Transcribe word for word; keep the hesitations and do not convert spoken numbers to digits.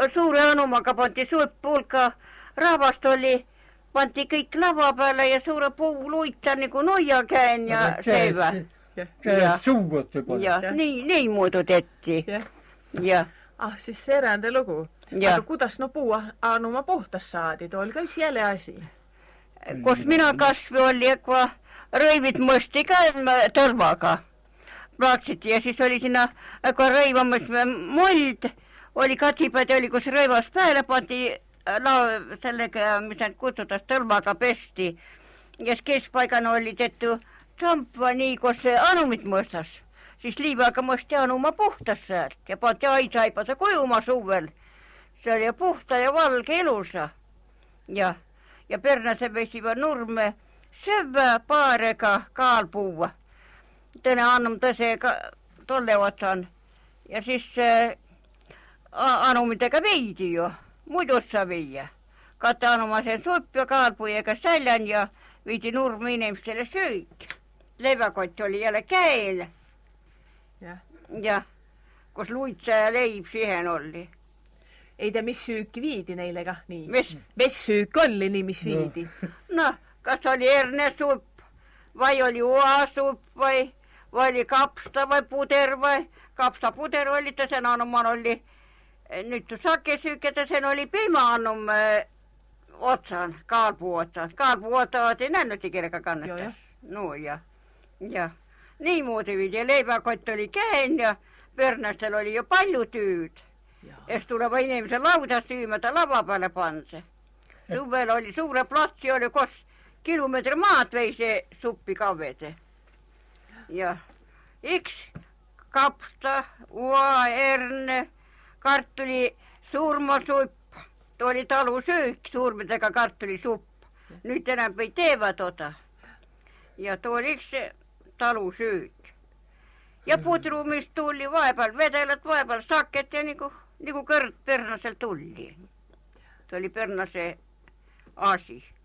suure anumaga pandi supp hulka, rahvast oli, pandi kõik lava peale ja suure puuluita nagu noia käen ja seivä. Käes suuvat se pani. Ja, niin, niin muoto tehtiin. Ja. Ja. Ah, siis serände lugu. Ja. Aga kuidas no puu anuma puhtas saadi? Tuo oli käis jälle asi. Kos minä kasvi oli, kun röivit muisti käymä torvaga. Plaatsit ja siis oli siinä, kun röivamas mold, oli katsipäät, oli kun se röivas päälle, pantiin sellega, missä kutsutaan torvaga pesti. Ja kespaikana oli tehty samppa niin, kun se anumit muistas. Siis liivaaga muisti anuma puhtas säältä ja panti aitaipansa kujuma suvel. Se oli puhta ja valke ilusa. Ja, ja Pernäsen vesivä nurme syvää paareka kaalpuua. Tänne annum tässä tolle otsan. Ja siis äh, anumiteka viiti jo. Muidossa viiä. Katta anuma sen suppi ja kaalpuu eikä sällän ja viiti nurmi inimistelle syykkä. Leväkotti oli jälle käillä. Ja. Ja kus luitsa ja leib siihen oli. Ei te mis syykki viidi neillega? Niin. Mis? Mis syykki oli niin mis viidi? No, kas oli hernesupp, vai oli uasupp, vai, vai oli kapsta, vai puter, vai kapsta puter oli, että sen annoman oli, nyt sakkesyykkä, sen oli pimaannum äh, otsan, kaalpuotsan. Kaalpuotsa otin nännötti kelkä kannattaa. No ja, ja. Niin muuten viidi, ja leipäkotti oli käin, ja Pernästel oli jo palju tyyt. Es tuleva inimisen lauta syymätä lava päälle panse. Suvel oli suure platsi, oli kos kilometri maat vei se suppi kavete. Ja yksi kapsta, ua, erne, karttuli, surmasuippa. Tuo oli talu syykk, suurmetega karttulisuppa. Nyt enää ei teevä tota. Ja tuo oli yksi talu syykk. Ja putruumista tuli vaipal, vetelät vaipal, sakket ja niinku, niinku Kört Pernasel tuli. Se oli Pernase asi.